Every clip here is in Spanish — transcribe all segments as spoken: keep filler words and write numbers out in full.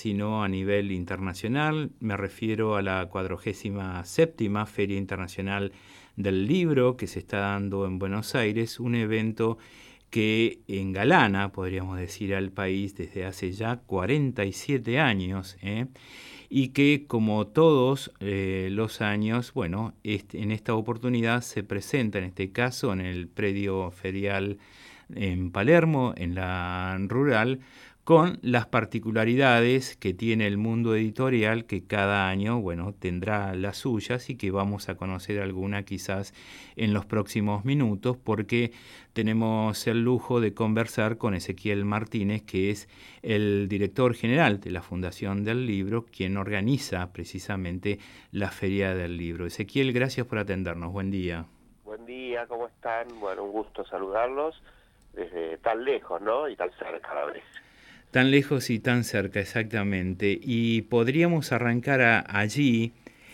sino a nivel internacional. Me refiero a la cuadragésima séptima Feria Internacional del Libro que se está dando en Buenos Aires, un evento que engalana, podríamos decir, al país desde hace ya cuarenta y siete años, ¿eh? y que, como todos eh, los años, bueno, este, en esta oportunidad se presenta, en este caso, en el predio ferial en Palermo, en la rural, con las particularidades que tiene el mundo editorial, que cada año, bueno, tendrá las suyas y que vamos a conocer alguna quizás en los próximos minutos, porque tenemos el lujo de conversar con Ezequiel Martínez, que es el director general de la Fundación del Libro, quien organiza precisamente la Feria del Libro. Ezequiel, gracias por atendernos. Buen día. Buen día, ¿cómo están? Bueno, un gusto saludarlos desde tan lejos, ¿no? Y tan cerca a la vez. Tan lejos y tan cerca, exactamente. Y podríamos arrancar a, allí,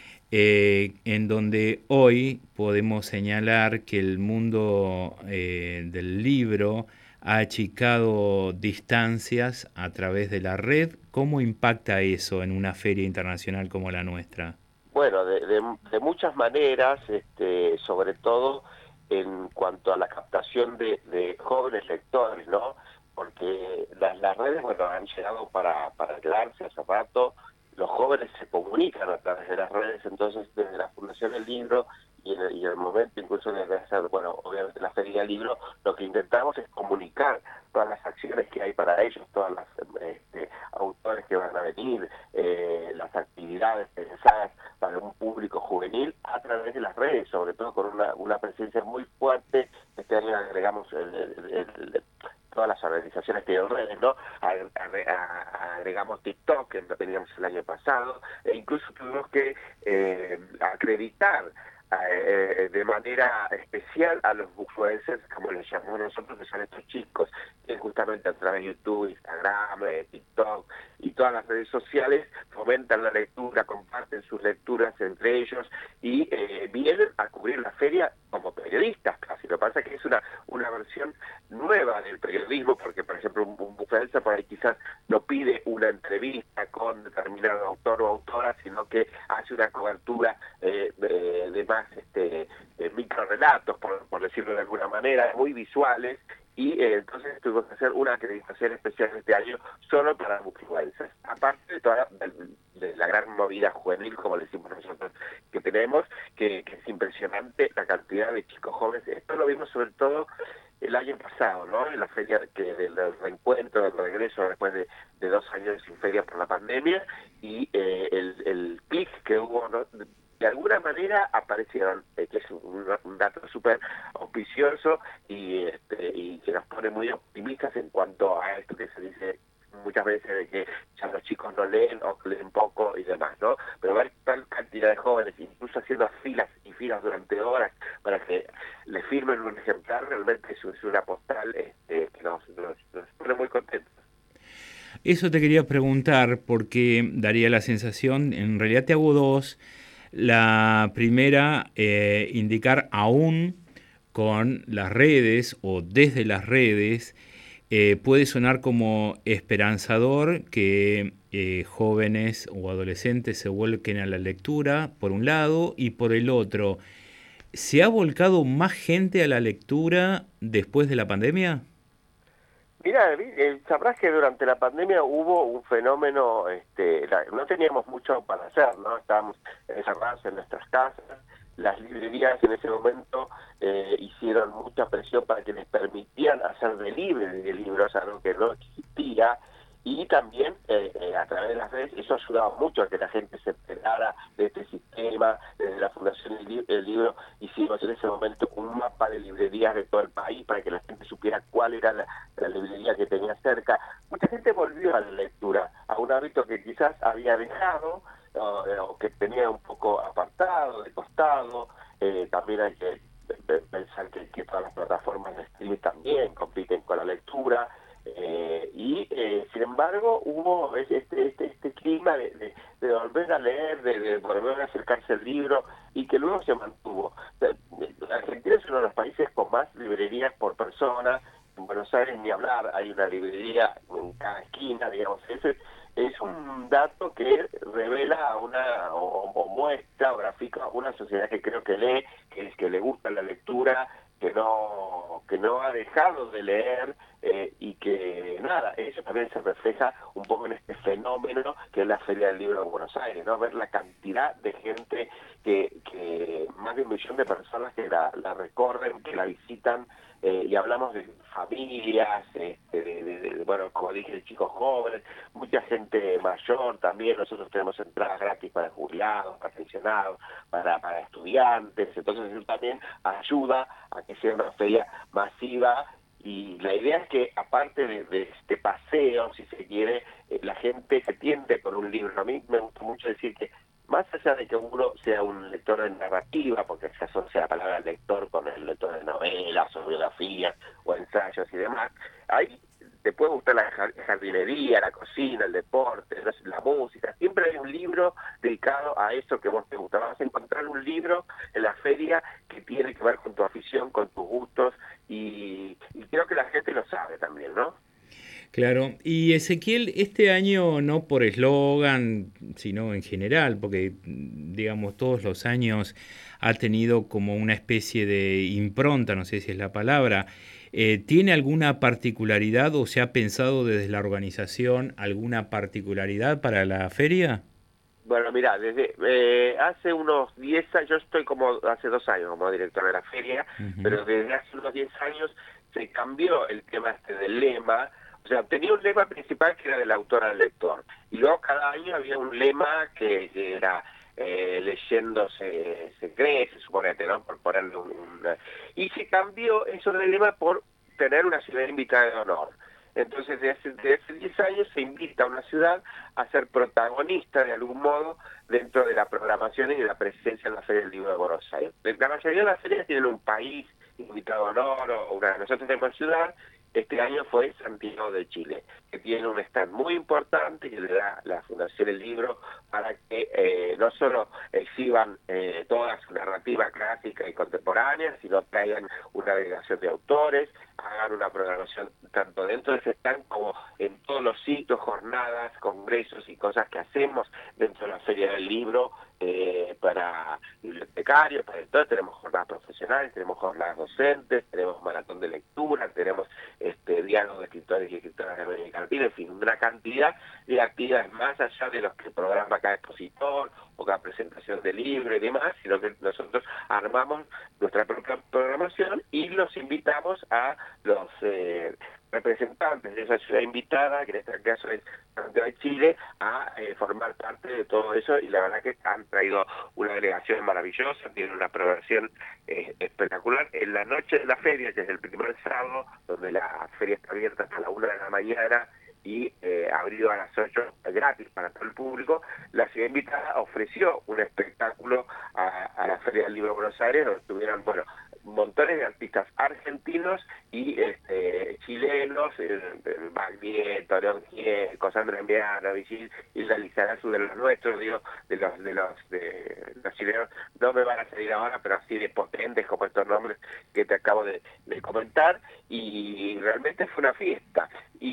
eh, en donde hoy podemos señalar que el mundo eh, del libro ha achicado distancias a través de la red. ¿Cómo impacta eso en una feria internacional como la nuestra? Bueno, de, de, de muchas maneras, este, sobre todo en cuanto a la captación de, de jóvenes lectores, ¿no? Porque las, las redes, bueno, han llegado para, para quedarse hace rato. Los jóvenes se comunican a través de las redes, entonces desde la Fundación del Libro y en el, y en el momento incluso de hacer, bueno, obviamente la Feria del Libro, lo que intentamos es comunicar todas las acciones que hay para ellos, todas las este, autores que van a venir, eh, las actividades pensadas para un público juvenil a través de las redes, sobre todo con una, una presencia muy fuerte. Este año agregamos el, el, el, el todas las organizaciones que tienen redes, ¿no? Agregamos TikTok, que no teníamos el año pasado, e incluso tuvimos que eh, acreditar eh, de manera especial a los influencers, como les llamamos nosotros, que son estos chicos, que justamente a través de YouTube, Instagram, eh, TikTok y todas las redes sociales fomentan la lectura, comparten sus lecturas entre ellos y eh, vienen a cubrir la feria como periodistas casi. Lo que pasa es que es una, una versión nueva del periodismo, porque por ejemplo un, un influencer por ahí quizás no pide una entrevista con determinado autor o autora, sino que hace una cobertura eh, de, de más este, eh, microrelatos, por, por decirlo de alguna manera, muy visuales, y eh, entonces tuvimos que hacer una acreditación especial este año solo para influencers, aparte de toda de, de la gran movida juvenil, como le decimos nosotros, que tenemos, que, que es impresionante la cantidad de chicos jóvenes. Esto lo vimos sobre todo el año pasado, ¿no? En la feria que del reencuentro, del regreso después de, de dos años sin feria por la pandemia, y eh, el, el clic que hubo, ¿no? De alguna manera aparecieron, eh, que es un, un dato súper auspicioso y, este, y que nos pone muy optimistas en cuanto a esto que se dice muchas veces de que ya los chicos no leen o leen poco y demás, ¿no? Pero ver tal cantidad de jóvenes, incluso haciendo filas y filas durante horas para que le firmen un ejemplar, realmente es, es una postal este, que nos, nos, nos pone muy contentos. Eso te quería preguntar porque daría la sensación, en realidad te hago dos. La primera, eh, indicar aún con las redes o desde las redes, eh, puede sonar como esperanzador que eh, jóvenes o adolescentes se vuelquen a la lectura, por un lado, y por el otro, ¿se ha volcado más gente a la lectura después de la pandemia? Mira, sabrás que durante la pandemia hubo un fenómeno, este, la, no teníamos mucho para hacer, ¿no? Estábamos encerrados en nuestras casas. Las librerías en ese momento eh, hicieron mucha presión para que les permitían hacer delivery de libros, algo que no existía, y también eh, eh, a través de las redes eso ayudaba mucho a que la gente se enterara de este sistema. Desde la Fundación del Li- el Libro hicimos en ese momento un mapa de librerías de todo el país para que la gente supiera cuál era la, la librería que tenía cerca. Mucha gente volvió a la lectura, a un hábito que quizás había dejado o, o que tenía un poco apartado, de costado. Eh, también hay que pensar que, que todas las plataformas de streaming también compiten con la lectura. Eh, y eh, sin embargo hubo este este este clima de, de, de volver a leer, de, de volver a acercarse al libro, y que luego se mantuvo. Argentina es uno de los países con más librerías por persona. En Buenos Aires ni hablar, hay una librería en cada esquina, digamos. Ese es un dato que revela una o, o muestra o grafica una sociedad que creo que lee, que es que le gusta la lectura, que no que no ha dejado de leer eh, y que nada, eso también se refleja un poco en este fenómeno que es la Feria del Libro de Buenos Aires, ¿no? Ver la cantidad de gente que, que más de un millón de personas que la, la recorren, que la visitan, eh, y hablamos de familias, este, de, de, de, bueno, como dije, de chicos jóvenes, mucha gente mayor también. Nosotros tenemos entradas gratis para jubilados, para pensionados, para, para estudiantes, entonces eso también ayuda a que sea una feria masiva. Y la idea es que, aparte de, de este paseo, si se quiere, eh, la gente se tiente por un libro. A mí me gusta mucho decir que, más allá de que uno sea un lector de narrativa, porque se asocia la palabra lector con el lector de novelas o biografías o ensayos y demás, ahí te puede gustar la jardinería, la cocina, el deporte, la música. Siempre hay un libro dedicado a eso que vos te gusta. Vas a encontrar un libro en la feria que tiene que ver con tu afición, con tus gustos, y, y creo que la gente lo sabe también, ¿no? Claro, y Ezequiel, este año no por eslogan, sino en general, porque digamos todos los años ha tenido como una especie de impronta, no sé si es la palabra, eh, ¿tiene alguna particularidad o se ha pensado desde la organización alguna particularidad para la feria? Bueno, mira, desde eh, hace unos diez años, yo estoy como hace dos años como director de la feria, Uh-huh. pero desde hace unos diez años se cambió el tema este del lema. O sea, tenía un lema principal que era del autor al lector, y luego cada año había un lema que, que era eh, leyendo se, se cree, se suponete, ¿no? Por ponerle un, un... Y se cambió eso del lema por tener una ciudad invitada de honor. Entonces, desde hace, hace diez años se invita a una ciudad a ser protagonista de algún modo dentro de la programación y de la presencia en la Feria del Libro de Buenos Aires. La mayoría de las ferias tienen un país invitado a honor o una. Nosotros tenemos ciudad. Este año fue Santiago de Chile, que tiene un stand muy importante que le da la Fundación El Libro para que eh, no solo exhiban eh, toda su narrativa clásica y contemporánea, sino traigan una delegación de autores, hagan una programación tanto dentro de ese stand como en todos los sitios, jornadas, congresos y cosas que hacemos dentro de la Feria del Libro, eh, para bibliotecarios, para entonces tenemos jornadas profesionales, tenemos jornadas docentes, tenemos maratón de lectura, tenemos este diálogo de escritores y escritoras de América Latina, en fin, una cantidad de actividades más allá de los que programa cada expositor o cada presentación de libro y demás, sino que nosotros armamos nuestra propia programación y los invitamos a los eh, representantes de esa ciudad invitada, que en este caso es Santiago de Chile, a eh, formar parte de todo eso, y la verdad que han traído una delegación maravillosa, tienen una programación eh, espectacular. En la noche de la feria, que es el primer sábado, donde la feria está abierta hasta la una de la mañana y eh, abrido a las ocho gratis para todo el público, la ciudad invitada ofreció un espectáculo a, a la Feria del Libro de Buenos Aires, donde estuvieron, bueno, montones de artistas argentinos y este, chilenos, Baglietto, León Gieco, Sandra Enviana, Vigil y la Lizarazu de los nuestros, digo, de los de los de los chilenos, no me van a salir ahora, pero así de potentes como estos nombres que te acabo de, de comentar, y realmente fue una fiesta.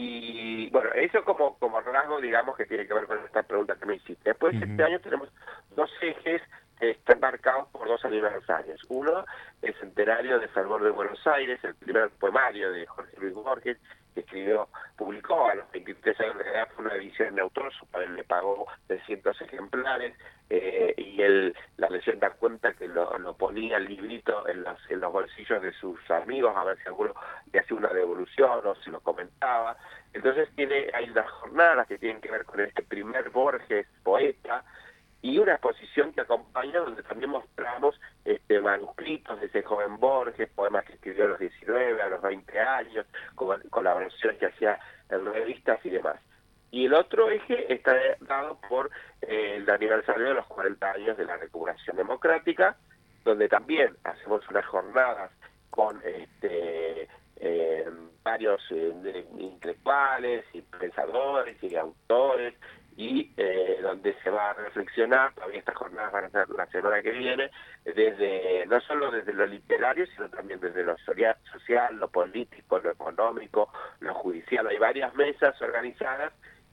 Y bueno, eso como, como rasgo, digamos, que tiene que ver con esta pregunta que me hiciste. Después, uh-huh. Este año tenemos dos ejes que están marcados por dos aniversarios. Uno, el centenario de Fervor de Buenos Aires, el primer poemario de Jorge Luis Borges, que escribió, publicó a los veintitrés años de edad, fue una edición de autor, su padre le pagó trescientos ejemplares, eh, y él, la leyenda cuenta que lo, lo ponía el librito en los, en los bolsillos de sus amigos, a ver si alguno le hacía una devolución o se lo comentaba. Entonces tiene, hay unas jornadas que tienen que ver con este primer Borges poeta, y una exposición que acompaña donde también mostramos este, manuscritos de ese joven Borges, poemas que escribió a los diecinueve, a los veinte años, con colaboraciones que hacía en revistas y demás. Y el otro eje está dado por eh, el aniversario de los cuarenta años de la recuperación democrática, donde también hacemos unas jornadas con este, eh, varios eh, intelectuales y pensadores y autores, y eh, donde se va a reflexionar, todavía estas jornadas van a ser la semana que viene, desde no solo desde lo literario, sino también desde lo social, lo político, lo económico, lo judicial. Hay varias mesas organizadas y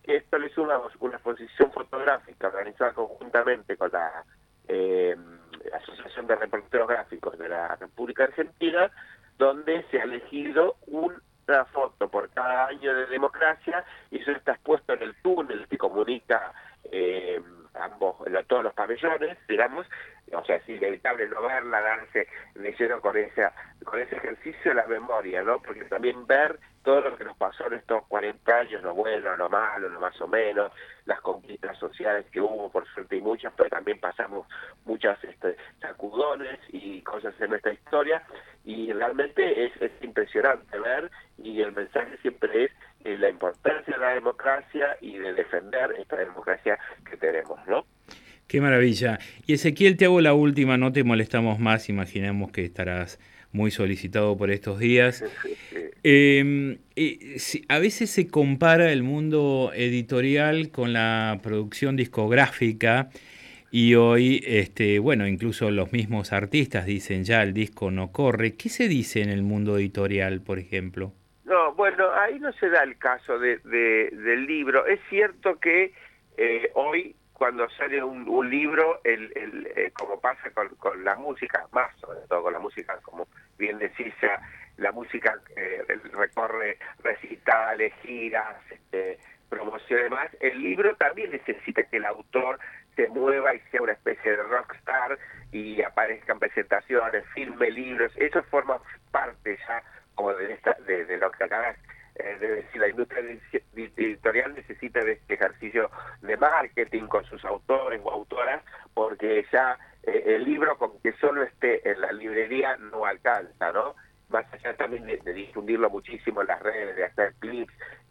esto le sumamos una exposición fotográfica organizada conjuntamente con la eh, Asociación de Reporteros Gráficos de la República Argentina, donde se ha elegido una foto por cada año de democracia, y eso está expuesto en el túnel que comunica eh, ambos, todos los pabellones, digamos. O sea, es inevitable no verla, darse de lleno con, esa, con ese ejercicio de la memoria, ¿no? Porque también ver todo lo que nos pasó en estos cuarenta años, lo bueno, lo malo, lo más o menos, las conquistas sociales que hubo, por suerte y muchas, pero también pasamos muchas este, sacudones y cosas en nuestra historia, y realmente es, es impresionante ver, y el mensaje siempre es eh, la importancia de la democracia y de defender esta democracia que tenemos, ¿no? Qué maravilla. Y Ezequiel, te hago la última, no te molestamos más, imaginamos que estarás muy solicitado por estos días. Eh, eh, si, a veces se compara el mundo editorial con la producción discográfica, y hoy, este, bueno, incluso los mismos artistas dicen ya el disco no corre. ¿Qué se dice en el mundo editorial, por ejemplo? No, bueno, ahí no se da el caso de, de, del libro. Es cierto que eh, hoy, cuando sale un, un libro, el, el, eh, como pasa con, con la música, más sobre todo con la música, como bien decís, ya, la música eh, recorre recitales, giras, este, promociones más, el libro también necesita que el autor se mueva y sea una especie de rockstar y aparezcan presentaciones, filme libros. Eso forma parte ya como de, esta, de, de lo que acabas eh, de decir. La industria editorial necesita de este ejercicio de marketing con sus autores o autoras, porque ya eh, el libro con que solo esté en la librería no alcanza, ¿no? Más allá también de, de difundirlo muchísimo en las redes, de hacer clips.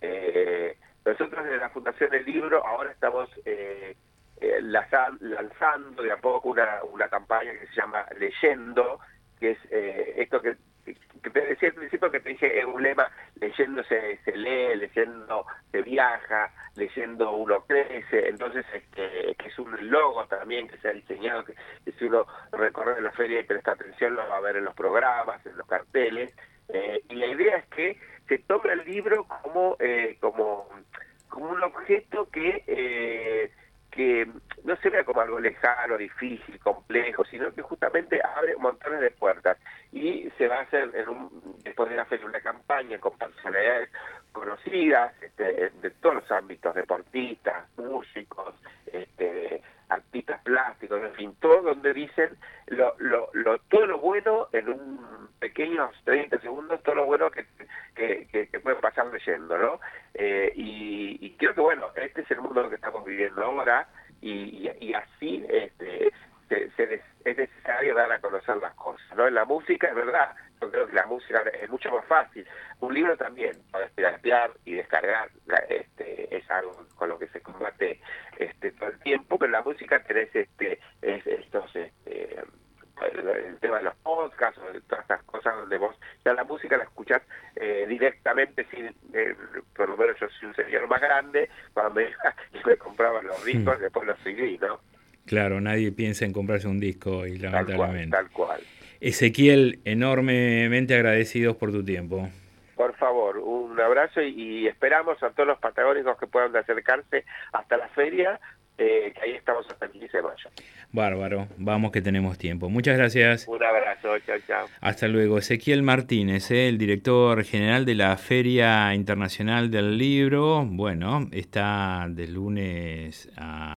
Eh, nosotros desde la Fundación del Libro ahora estamos eh, eh, lanzando de a poco una, una campaña que se llama Leyendo, que es eh, esto que, que te decía al principio, que te dije, es un lema: leyendo se, se lee, leyendo se viaja, leyendo uno crece. Entonces, este, que es un logo también que se ha diseñado, que, que si uno recorre la feria y presta atención lo va a ver en los programas, en los carteles, eh, y la idea es que se tome el libro como eh, como como un objeto que eh, que no se vea como algo lejano, difícil, complejo, sino que justamente abre montones de puertas. Y se va a hacer, en un, después de la feria, una campaña con personalidades conocidas este, de todos los ámbitos: deportistas, músicos, este, artistas plásticos, en fin, todo, donde dicen lo, lo, lo, todo lo bueno en un pequeños treinta segundos, todo lo bueno que, que, que, que puede pasar leyendo, ¿no? Eh, y, y creo que, bueno, este es el mundo que estamos viviendo ahora, y, y, y así este, se, se, es necesario dar a conocer las cosas, ¿no? En la música, es verdad, yo creo que la música es mucho más fácil. Un libro también, para piratear y descargar, este, es algo con lo que se combate este, todo el tiempo, pero la música tenés este, es, estos... Este, el tema de los podcasts o de todas estas cosas donde vos ya la música la escuchás eh, directamente, sin eh, por lo menos yo soy un señor más grande, cuando me, me compraba los discos, después los C D, ¿no? Claro, nadie piensa en comprarse un disco hoy, lamentablemente. Tal cual, tal cual. Ezequiel, enormemente agradecidos por tu tiempo. Por favor, un abrazo, y, y esperamos a todos los patagónicos que puedan acercarse hasta la feria, eh, que ahí estamos hasta el quince de mayo. Bárbaro, vamos que tenemos tiempo. Muchas gracias. Un abrazo, chao, chao. Hasta luego. Ezequiel Martínez, ¿eh? el director general de la Feria Internacional del Libro. Bueno, está de lunes a